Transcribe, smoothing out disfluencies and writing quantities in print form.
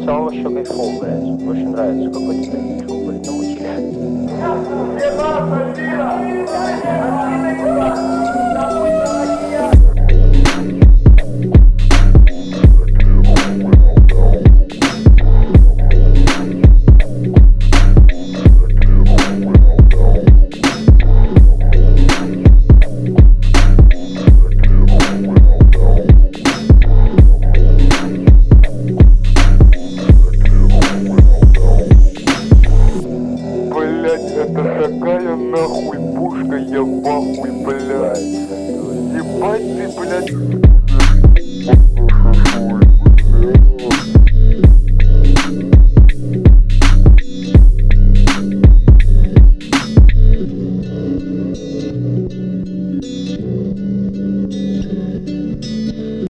самого вообще кайфово, блядь. Мне очень нравится. Какой-то такой, блядь, намутили.